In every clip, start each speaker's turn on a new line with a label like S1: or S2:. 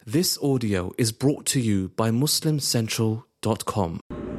S1: This audio is brought to you by MuslimCentral.com.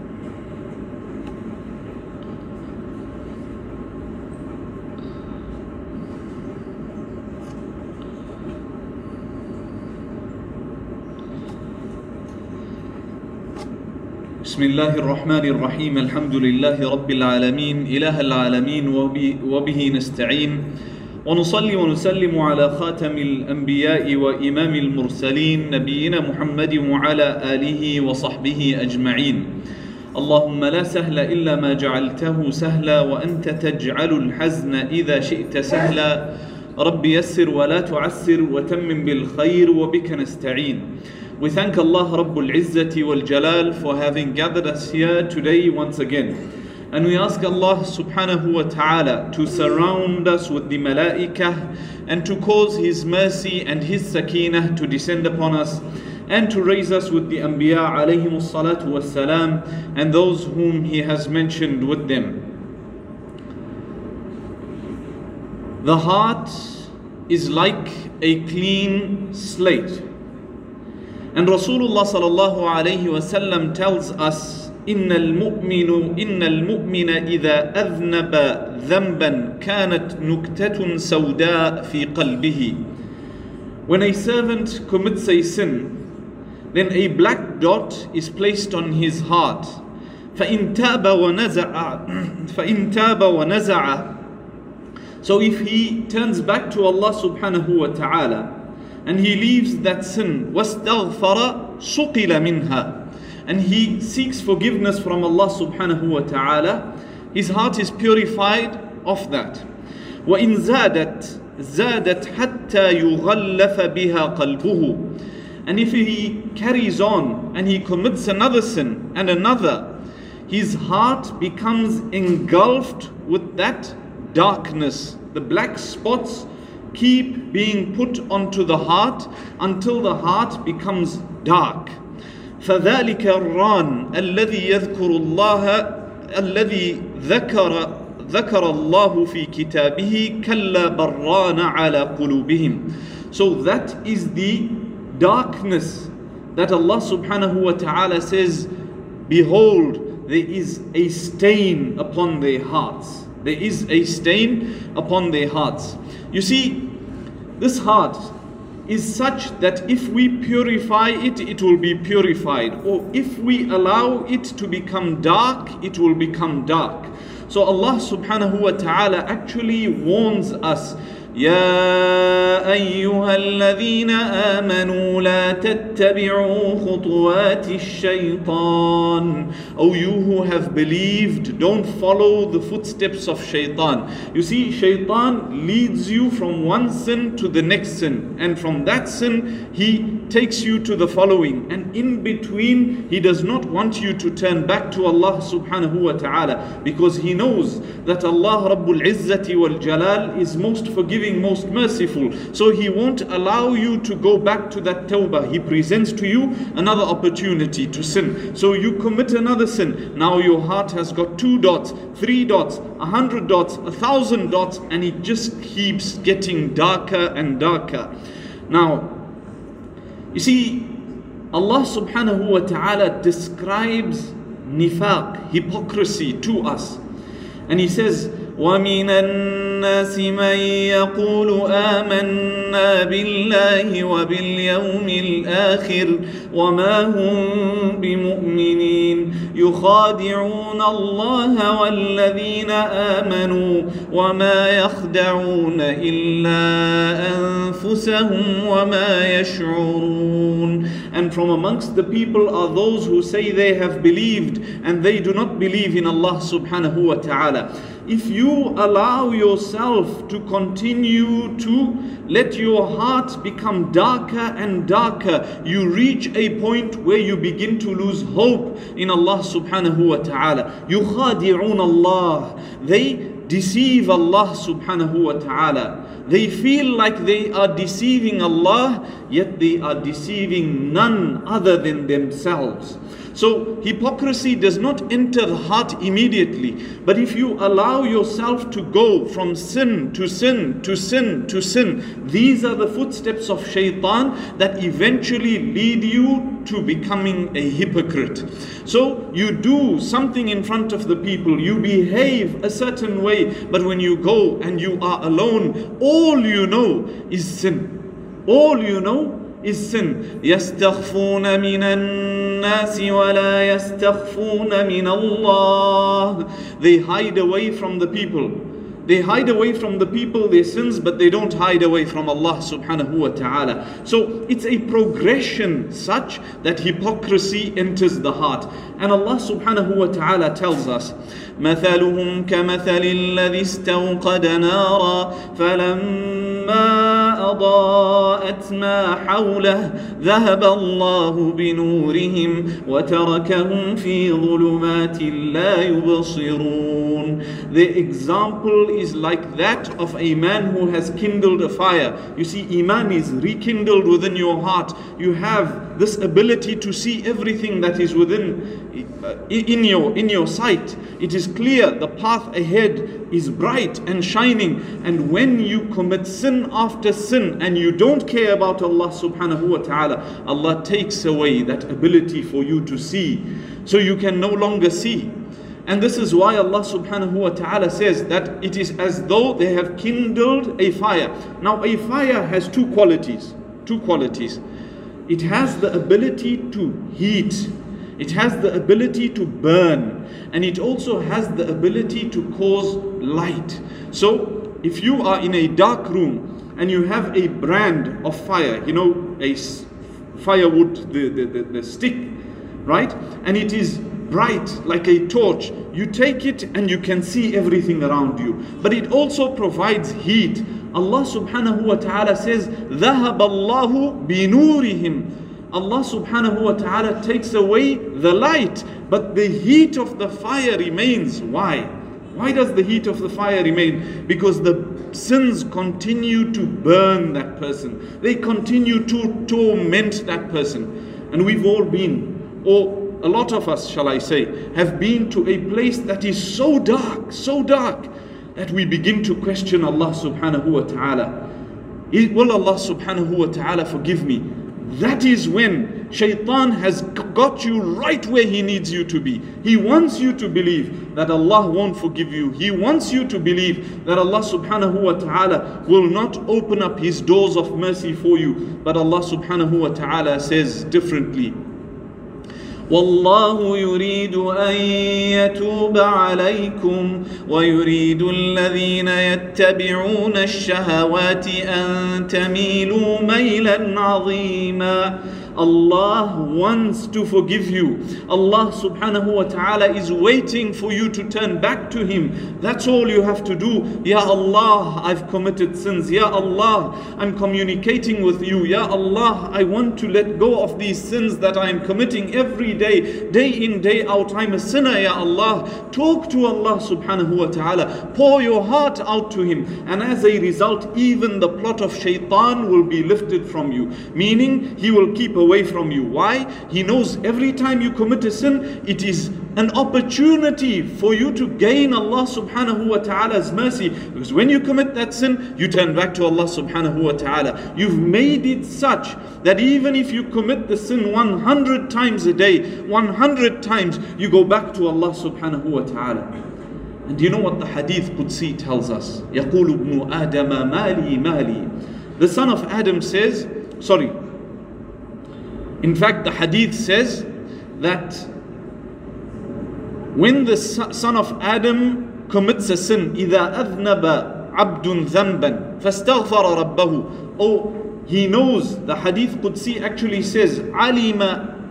S2: بسم الله الرحمن الرحيم الحمد لله رب العالمين إله العالمين وبه نستعين ونصلي ونسلم على خاتم الأنبياء وإمام المرسلين نبينا محمد وعلى آله وصحبه أجمعين. اللهم لا سهل إلا ما جعلته سهلا وأنت تجعل الحزن إذا شئت سهلا. رب يسر ولا تعسر وتمم بالخير وبك نستعين. We thank Allah Rabbul Izzati wal Jalal for having gathered us here today once again. And we ask Allah subhanahu wa ta'ala to surround us with the malaikah and to cause His mercy and His sakinah to descend upon us and to raise us with the Anbiya alayhimus salatu was salam and those whom He has mentioned with them. The heart is like a clean slate. And Rasulullah sallallahu alayhi wa sallam tells us, إن المؤمن إذا أذنب ذنبا كانت نكتة سوداء في قلبه. When a servant commits a sin, then a black dot is placed on his heart. فإن تاب ونزع. So if he turns back to Allah subhanahu wa ta'ala and he leaves that sin, واستغفر سقل منها, and he seeks forgiveness from Allah subhanahu wa ta'ala, his heart is purified of that. وإن زادت حتى يغلف بها قلبه. And if he carries on and he commits another sin and another, his heart becomes engulfed with that darkness. The black spots keep being put onto the heart until the heart becomes dark. فذلك الران الذي ذكر الله في كتابه كلا بران على قلوبهم. So that is the darkness that Allah subhanahu wa ta'ala says, behold, there is a stain upon their hearts. There is a stain upon their hearts. You see, this heart is such that if we purify it, it will be purified. Or if we allow it to become dark, it will become dark. So Allah subhanahu wa ta'ala actually warns us, يا أيها الذين آمنوا لا تتبعوا خطوات الشيطان. O you who have believed, don't follow the footsteps of shaitan. You see, shaitan leads you from one sin to the next sin, and from that sin he takes you to the following, and in between he does not want you to turn back to Allah subhanahu wa ta'ala, because he knows that Allah Rabbul Izzati wal Jalal is most forgiving, most merciful. So he won't allow you to go back to that tawbah. He presents to you another opportunity to sin. So you commit another sin. Now your heart has got 2 dots, 3 dots, 100 dots, 1,000 dots, and it just keeps getting darker and darker. Now, you see, Allah subhanahu wa ta'ala describes nifaq, hypocrisy, to us. And He says, وَمِنَ النَّاسِ مَنْ يَقُولُ آمَنَّا بِاللَّهِ وَبِالْيَوْمِ الْآخِرِ وَمَا هُمْ بِمُؤْمِنِينَ يُخَادِعُونَ اللَّهَ وَالَّذِينَ آمَنُوا وَمَا يَخْدَعُونَ إِلَّا أَنفُسَهُمْ وَمَا يَشْعُرُونَ. And from amongst the people are those who say they have believed and they do not believe in Allah subhanahu wa ta'ala. If you allow yourself to continue to let your heart become darker and darker, you reach a point where you begin to lose hope in Allah subhanahu wa ta'ala. يُخَادِعُونَ اللَّهِ. They deceive Allah subhanahu wa ta'ala. They feel like they are deceiving Allah, yet they are deceiving none other than themselves. So hypocrisy does not enter the heart immediately. But if you allow yourself to go from sin to sin to sin to sin, these are the footsteps of shaitan that eventually lead you to becoming a hypocrite. So you do something in front of the people, you behave a certain way, but when you go and you are alone, all you know is sin. All you know is sin. يَسْتَخْفُونَ مِنَ النَّاسِ وَلَا يَسْتَخْفُونَ مِنَ اللَّهِ. They hide away from the people. They hide away from the people their sins, but they don't hide away from Allah subhanahu wa ta'ala. So it's a progression such that hypocrisy enters the heart. And Allah subhanahu wa ta'ala tells us, مَثَلُهُمْ كَمَثَلِ الَّذِي اسْتَوْقَدَ نَارًا فَلَمَّا أَضَاءَتْ مَا حَوْلَهُ ذَهَبَ اللَّهُ بِنُورِهِمْ وَتَرَكَهُمْ فِي ظُلُمَاتٍ لَا يُبْصِرُونَ. The example is like that of a man who has kindled a fire. You see, Iman is rekindled within your heart. You have this ability to see everything that is within in your sight. It is clear, the path ahead is bright and shining. And when you commit sin after sin and you don't care about Allah subhanahu wa ta'ala, Allah takes away that ability for you to see. So you can no longer see. And this is why Allah subhanahu wa ta'ala says that it is as though they have kindled a fire. Now a fire has two qualities. It has the ability to heat. It has the ability to burn. And it also has the ability to cause light. So if you are in a dark room and you have a brand of fire, you know, a firewood, the stick, right? And it is bright like a torch. You take it and you can see everything around you. But it also provides heat. Allah subhanahu wa ta'ala says, ذَهَبَ اللَّهُ بِنُورِهِمْ. Allah subhanahu wa ta'ala takes away the light, but the heat of the fire remains. Why? Why does the heat of the fire remain? Because the sins continue to burn that person. They continue to torment that person. And we've all been, or a lot of us, shall I say, have been to a place that is so dark, that we begin to question Allah subhanahu wa ta'ala. Will Allah subhanahu wa ta'ala forgive me? That is when shaitan has got you right where he needs you to be. He wants you to believe that Allah won't forgive you. He wants you to believe that Allah subhanahu wa ta'ala will not open up his doors of mercy for you. But Allah subhanahu wa ta'ala says differently. والله يريد أن يتوب عليكم ويريد الذين يتبعون الشهوات أن تميلوا ميلا عظيما. Allah wants to forgive you. Allah subhanahu wa ta'ala is waiting for you to turn back to Him. That's all you have to do. Ya Allah, I've committed sins. Ya Allah, I'm communicating with you. Ya Allah, I want to let go of these sins that I'm committing every day, day in, day out. I'm a sinner, Ya Allah. Talk to Allah subhanahu wa ta'ala. Pour your heart out to Him. And as a result, even the plot of shaitan will be lifted from you. Meaning, he will keep away from you. Why? He knows every time you commit a sin, it is an opportunity for you to gain Allah subhanahu wa ta'ala's mercy. Because when you commit that sin, you turn back to Allah subhanahu wa ta'ala. You've made it such that even if you commit the sin 100 times a day, 100 times, you go back to Allah subhanahu wa ta'ala. And you know what the Hadith Qudsi tells us? يَقُولُ ابْنُ آدَمَ مَالِي مَالِي. The son of Adam says, in fact, the hadith says that when the son of Adam commits a sin, إِذَا أَذْنَبَ عَبْدٌ ذَنْبًا فَاسْتَغْفَرَ رَبَّهُ. Oh, he knows, the hadith Qudsi actually says, عَلِمَ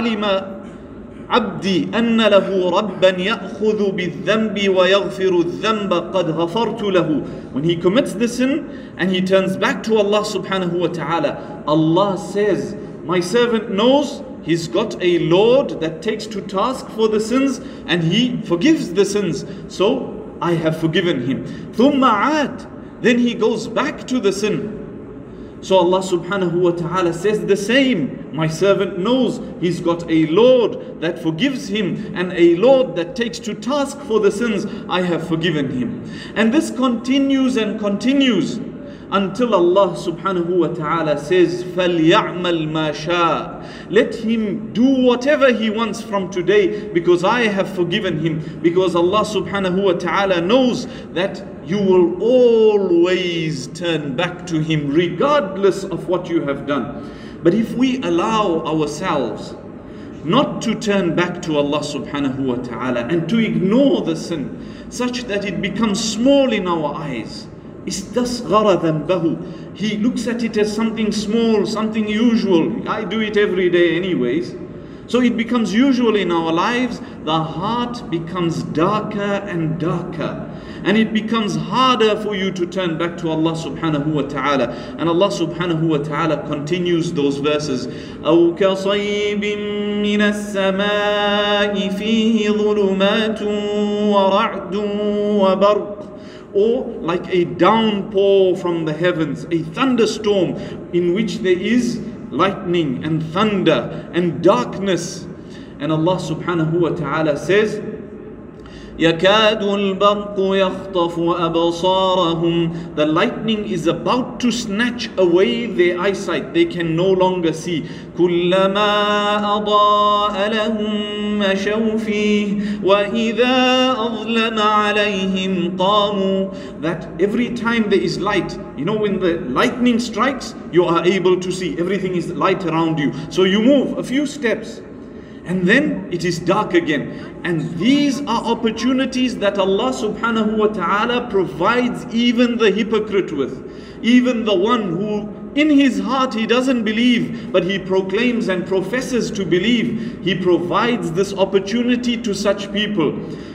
S2: عبدي أن له ربا يأخذ بالذنب ويغفر الذنب قد غفرت له. When he commits the sin and he turns back to Allah subhanahu wa ta'ala, Allah says, my servant knows he's got a Lord that takes to task for the sins and he forgives the sins. So I have forgiven him. ثم عاد. Then he goes back to the sin. So Allah subhanahu wa ta'ala says the same. My servant knows he's got a Lord that forgives him and a Lord that takes to task for the sins I have forgiven him. And this continues and continues until Allah subhanahu wa ta'ala says, فَلْيَعْمَلْ مَا شَاءَ. Let him do whatever he wants from today, because I have forgiven him. Because Allah subhanahu wa ta'ala knows that you will always turn back to him regardless of what you have done. But if we allow ourselves not to turn back to Allah subhanahu wa ta'ala and to ignore the sin such that it becomes small in our eyes, istasghara dhanbahu, he looks at it as something small, something usual. I do it every day anyways. So it becomes usual in our lives. The heart becomes darker and darker, and it becomes harder for you to turn back to Allah subhanahu wa ta'ala. And Allah subhanahu wa ta'ala continues those verses. أَوْ كَصَيِّبٍ مِّنَ السَّمَاءِ فِيهِ ظُلُمَاتٌ وَرَعْدٌ وَبَرْقٌ. Or like a downpour from the heavens, a thunderstorm in which there is lightning and thunder and darkness. And Allah subhanahu wa ta'ala says, يَكَادُ الْبَرْقُ يَخْطَفُ أَبْصَارَهُمْ. The lightning is about to snatch away their eyesight. They can no longer see. كُلَّمَا أَضَاءَ لَهُمْ مَشَوْا فِيهِ وَإِذَا أَظْلَمَ عَلَيْهِمْ قَامُوا. That every time there is light, you know, when the lightning strikes, you are able to see. Everything is light around you. So you move a few steps, and then it is dark again. And these are opportunities that Allah subhanahu wa ta'ala provides even the hypocrite with. Even the one who in his heart he doesn't believe, but he proclaims and professes to believe. He provides this opportunity to such people.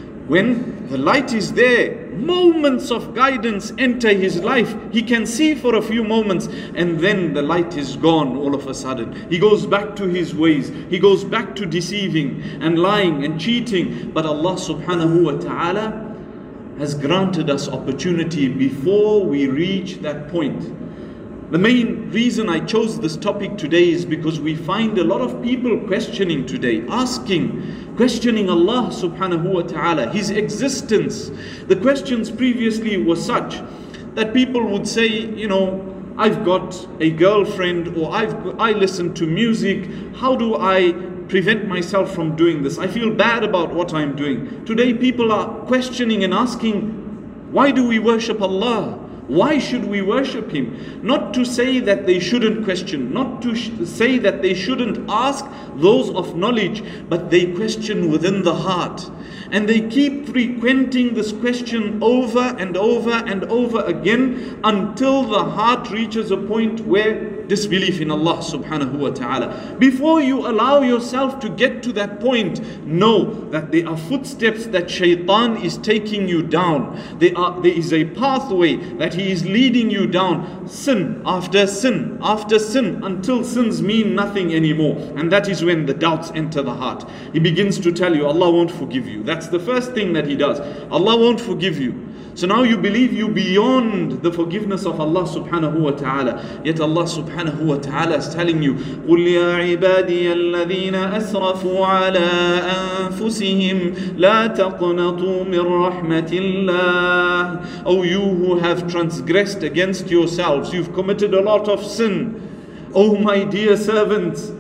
S2: When the light is there, moments of guidance enter his life. He can see for a few moments, and then the light is gone all of a sudden. He goes back to his ways. He goes back to deceiving and lying and cheating. But Allah subhanahu wa ta'ala has granted us opportunity before we reach that point. The main reason I chose this topic today is because we find a lot of people questioning today, questioning Allah subhanahu wa ta'ala, His existence. The questions previously were such that people would say, you know, I've got a girlfriend, or I listen to music. How do I prevent myself from doing this? I feel bad about what I'm doing. Today people are questioning and asking, why do we worship Allah? Why should we worship Him? Not to say that they shouldn't question, not to say that they shouldn't ask those of knowledge, but they question within the heart. And they keep frequenting this question over and over and over again until the heart reaches a point where disbelief in Allah subhanahu wa ta'ala. Before you allow yourself to get to that point, know that there are footsteps that shaitan is taking you down. There is a pathway that he is leading you down, sin after sin after sin, until sins mean nothing anymore. And that is when the doubts enter the heart. He begins to tell you, Allah won't forgive you. That's the first thing that he does. Allah won't forgive you. So now you believe you beyond the forgiveness of Allah subhanahu wa ta'ala. Yet Allah subhanahu wa ta'ala is telling you, قُلْ يَا عِبَادِيَ الَّذِينَ أَسْرَفُوا عَلَىٰ أَنفُسِهِمْ لَا تَقْنَطُوا مِنْ رَحْمَةِ اللَّهِ. O you who have transgressed against yourselves, you've committed a lot of sin. O my dear servants,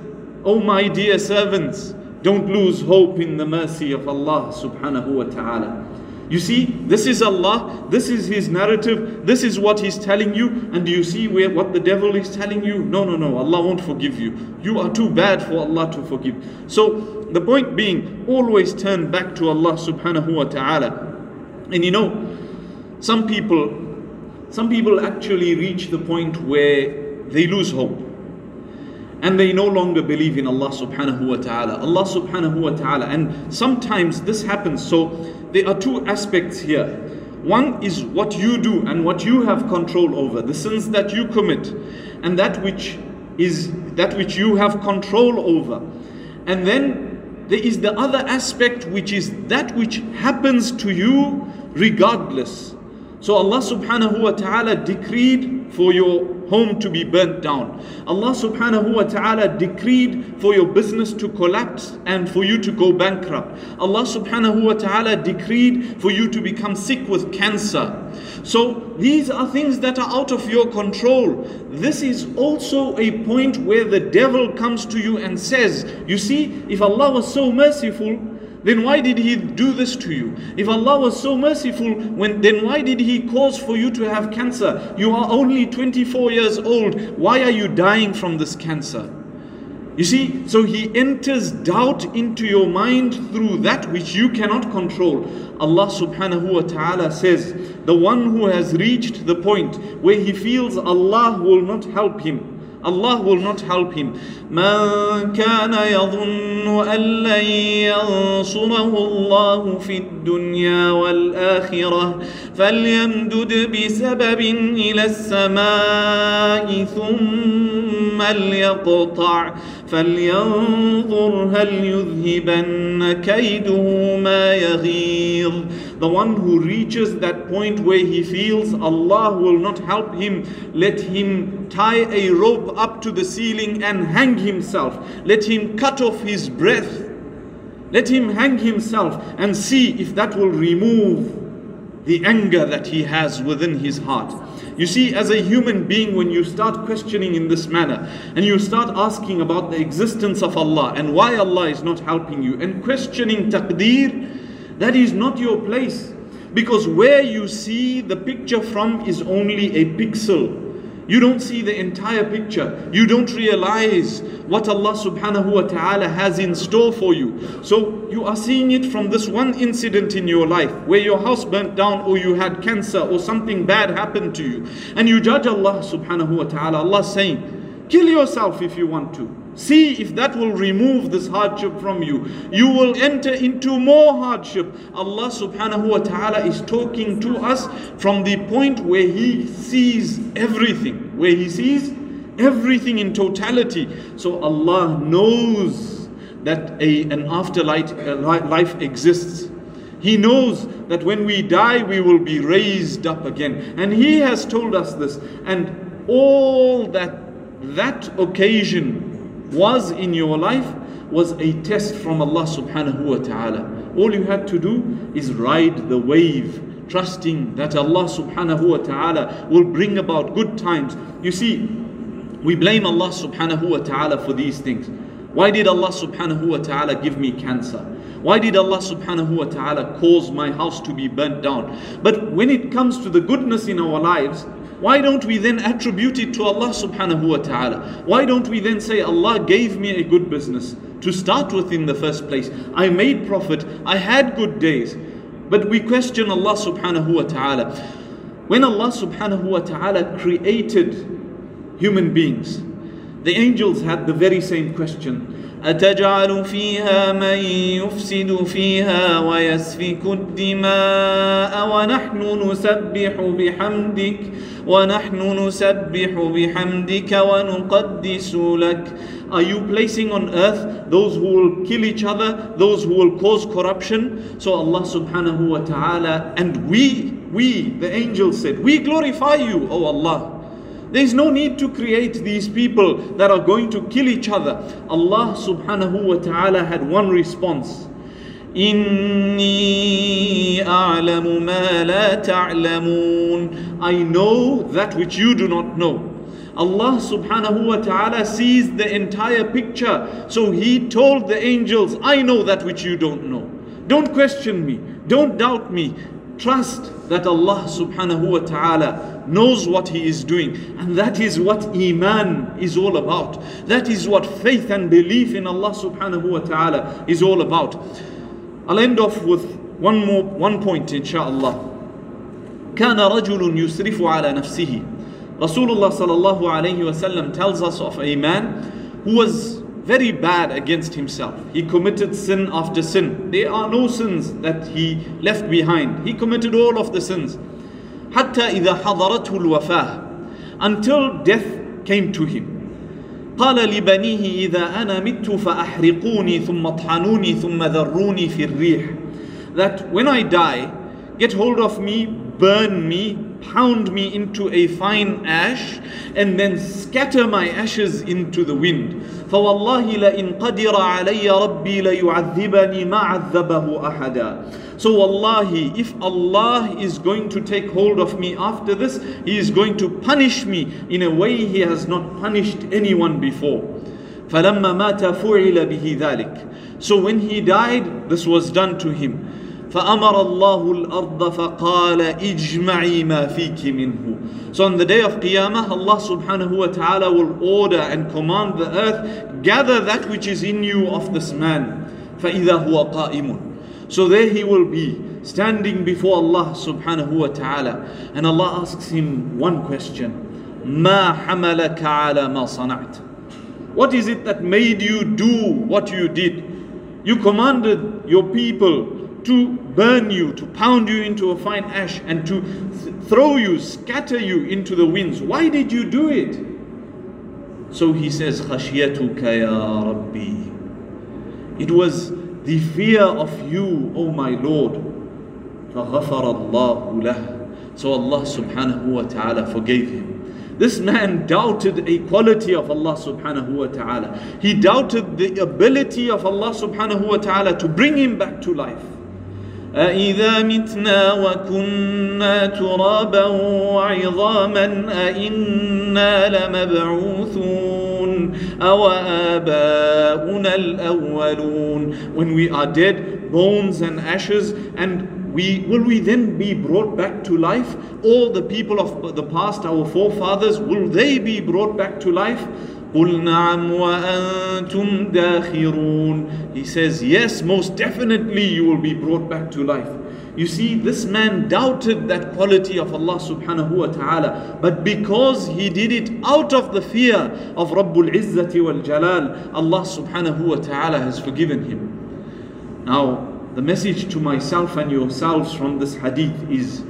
S2: don't lose hope in the mercy of Allah subhanahu wa ta'ala. You see, this is Allah, this is His narrative, this is what He's telling you. And do you see what the devil is telling you? No, Allah won't forgive you. You are too bad for Allah to forgive. So the point being, always turn back to Allah subhanahu wa ta'ala. And you know, some people actually reach the point where they lose hope, and they no longer believe in Allah subhanahu wa ta'ala. Allah subhanahu wa ta'ala. And sometimes this happens. So there are two aspects here. One is what you do and what you have control over, the sins that you commit, and that which you have control over. And then there is the other aspect, which is that which happens to you regardless. So Allah subhanahu wa ta'ala decreed for your home to be burnt down. Allah subhanahu wa ta'ala decreed for your business to collapse and for you to go bankrupt. Allah subhanahu wa ta'ala decreed for you to become sick with cancer. So these are things that are out of your control. This is also a point where the devil comes to you and says, you see, if Allah was so merciful, then why did He do this to you? If Allah was so merciful, then why did He cause for you to have cancer? You are only 24 years old. Why are you dying from this cancer? You see, so he enters doubt into your mind through that which you cannot control. Allah subhanahu wa ta'ala says, the one who has reached the point where he feels Allah will not help him, Allah will not help him. مَنْ كَانَ يَظُنُّ أَنْ لَنْ يَنْصُرَهُ اللَّهُ فِي الدُّنْيَا وَالْآخِرَةِ فَلْيَمْدُدْ بِسَبَبٍ إِلَى السَّمَاءِ ثُمَّ لْيَقْطَعْ فَلْيَنْظُرْ هَلْ يُذْهِبَنَّ كَيْدُهُ مَا يَغِيظُ. The one who reaches that point where he feels Allah will not help him, let him tie a rope up to the ceiling and hang himself. Let him cut off his breath. Let him hang himself and see if that will remove the anger that he has within his heart. You see, as a human being, when you start questioning in this manner and you start asking about the existence of Allah and why Allah is not helping you and questioning taqdeer, that is not your place. Because where you see the picture from is only a pixel. You don't see the entire picture. You don't realize what Allah subhanahu wa ta'ala has in store for you. So you are seeing it from this one incident in your life where your house burnt down or you had cancer or something bad happened to you. And you judge Allah subhanahu wa ta'ala. Allah is saying, kill yourself if you want to. See if that will remove this hardship from you. You will enter into more hardship. Allah subhanahu wa ta'ala is talking to us from the point where He sees everything. Where He sees everything in totality. So Allah knows that an afterlife life exists. He knows that when we die we will be raised up again. And He has told us this. And all that occasion was in your life was a test from Allah subhanahu wa ta'ala. All you had to do is ride the wave, trusting that Allah subhanahu wa ta'ala will bring about good times. You see, we blame Allah subhanahu wa ta'ala for these things. Why did Allah subhanahu wa ta'ala give me cancer? Why did Allah subhanahu wa ta'ala cause my house to be burnt down? But when it comes to the goodness in our lives, why don't we then attribute it to Allah subhanahu wa ta'ala? Why don't we then say, Allah gave me a good business to start with in the first place. I made profit, I had good days. But we question Allah subhanahu wa ta'ala. When Allah subhanahu wa ta'ala created human beings, the angels had the very same question. أتجعل فيها من يفسد فيها ويسفك الدماء ونحن نسبح بحمدك ونقدس لك. Are you placing on earth those who will kill each other, those who will cause corruption? So Allah subhanahu wa ta'ala, and we, the angels said, we glorify you, O Allah. There is no need to create these people that are going to kill each other. Allah subhanahu wa ta'ala had one response. Inni a'lamu ma la ta'lamun. I know that which you do not know. Allah subhanahu wa ta'ala sees the entire picture. So He told the angels, I know that which you don't know. Don't question me. Don't doubt me. Trust that Allah subhanahu wa ta'ala knows what He is doing. And that is what Iman is all about. That is what faith and belief in Allah subhanahu wa ta'ala is all about. I'll end off with one point, inshaAllah. كان رجل يسرف على نفسه. Rasulullah sallallahu alayhi wa sallam tells us of a man who was very bad against himself. He committed sin after sin. There are no sins that he left behind. He committed all of the sins. حتى إذا حضرته الوفاة, until death came to him. قال لبنيه إذا أنا مت فأحرقوني ثم اطحنوني ثم ذروني في الريح. That when I die, get hold of me, burn me, pound me into a fine ash and then scatter my ashes into the wind. فَوَاللَّهِ لَإِنْ قَدِرَ عَلَيَّ رَبِّي لَيُعَذِّبَنِي مَا عَذَّبَهُ أَحَدًا. So wallahi, if Allah is going to take hold of me after this, He is going to punish me in a way He has not punished anyone before. فَلَمَّا مَاتَ فُعِلَ بِهِ ذَلِكَ. So when he died, this was done to him. فَأَمَرَ اللَّهُ الْأَرْضَ فَقَالَ اجْمَعِي مَا فِيكِ مِنْهُ. So on the day of Qiyamah, Allah subhanahu wa ta'ala will order and command the earth, gather that which is in you of this man. فَإِذَا هُوَ قَائِمٌ. So there he will be, standing before Allah subhanahu wa ta'ala. And Allah asks him one question. مَا حَمَلَكَ عَلَى مَا صَنَعْتَ. What is it that made you do what you did? You commanded your people to burn you, to pound you into a fine ash, and to throw you, scatter you into the winds. Why did you do it? So he says, خَشْيَتُكَ يَا رَبِّي. It was the fear of you, O my Lord. فَغَفَرَ اللَّهُ لَهُ. So Allah subhanahu wa ta'ala forgave him. This man doubted a quality of Allah subhanahu wa ta'ala. He doubted the ability of Allah subhanahu wa ta'ala to bring him back to life. أَإِذَا مِتْنَا وَكُنَّا تُرَابًا وَعِظَامًا أَإِنَّا لَمَبْعُوثُونَ أَوَآبَاؤُنَا الْأَوَّلُونَ. When we are dead, bones and ashes, and will we then be brought back to life? All the people of the past, our forefathers, will they be brought back to life? قُلْ نَعَمْ وَأَنْتُمْ دَاخِرُونَ. He says, yes, most definitely you will be brought back to life. You see, this man doubted that quality of Allah subhanahu wa ta'ala, but because he did it out of the fear of Rabbul Izzati wal Jalal, Allah subhanahu wa ta'ala has forgiven him. Now, the message to myself and yourselves from this hadith is,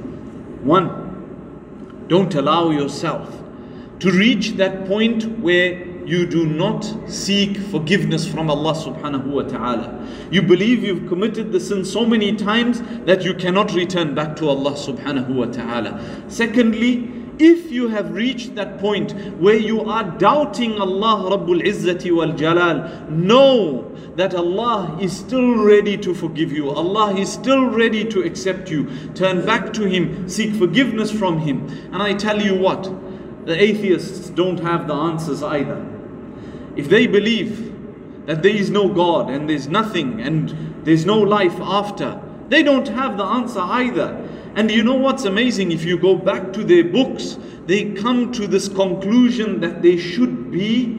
S2: one, don't allow yourself to reach that point where you do not seek forgiveness from Allah subhanahu wa ta'ala. You believe you've committed the sin so many times that you cannot return back to Allah subhanahu wa ta'ala. Secondly, if you have reached that point where you are doubting Allah Rabbul Izzati wal Jalal, know that Allah is still ready to forgive you. Allah is still ready to accept you. Turn back to Him, seek forgiveness from Him. And I tell you what, the atheists don't have the answers either. If they believe that there is no God and there's nothing and there's no life after, they don't have the answer either. And you know what's amazing? If you go back to their books, they come to this conclusion that there should be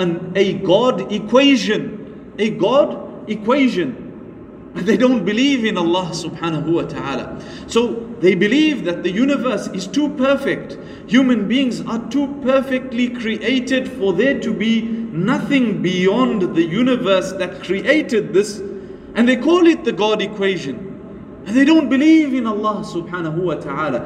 S2: a God equation. A God equation. But they don't believe in Allah subhanahu wa ta'ala. So they believe that the universe is too perfect. Human beings are too perfectly created for there to be nothing beyond the universe that created this. And they call it the God equation. And they don't believe in Allah subhanahu wa ta'ala.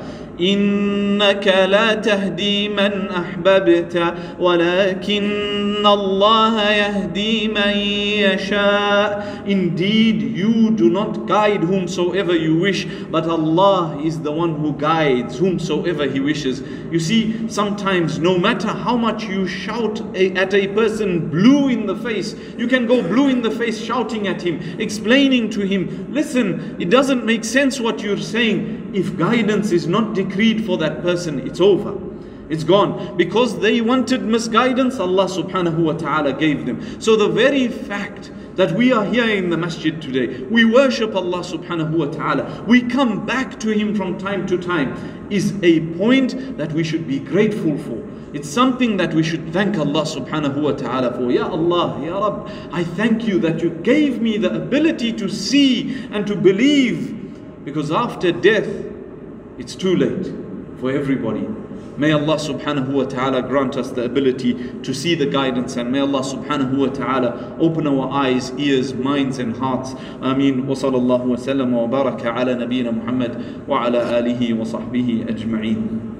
S2: إِنَّكَ لَا تَهْدِي مَنْ أَحْبَبْتَ وَلَكِنَّ اللَّهَ يَهْدِي مَنْ يَشَاءُ. Indeed, you do not guide whomsoever you wish, but Allah is the one who guides whomsoever He wishes. You see, sometimes no matter how much you shout at a person blue in the face, you can go blue in the face shouting at him, explaining to him, listen, it doesn't make sense what you're saying. If guidance is not decreed for that person, it's over. It's gone. Because they wanted misguidance, Allah subhanahu wa ta'ala gave them. So the very fact that we are here in the masjid today, we worship Allah subhanahu wa ta'ala, we come back to Him from time to time, is a point that we should be grateful for. It's something that we should thank Allah subhanahu wa ta'ala for. Ya Allah, Ya Rabb, I thank you that you gave me the ability to see and to believe, because after death, it's too late for everybody. May Allah subhanahu wa ta'ala grant us the ability to see the guidance, and may Allah subhanahu wa ta'ala open our eyes, ears, minds and hearts. Ameen. Wa sallallahu wa sallam wa baraka ala nabiyyina Muhammad wa ala alihi wa sahbihi ajma'een.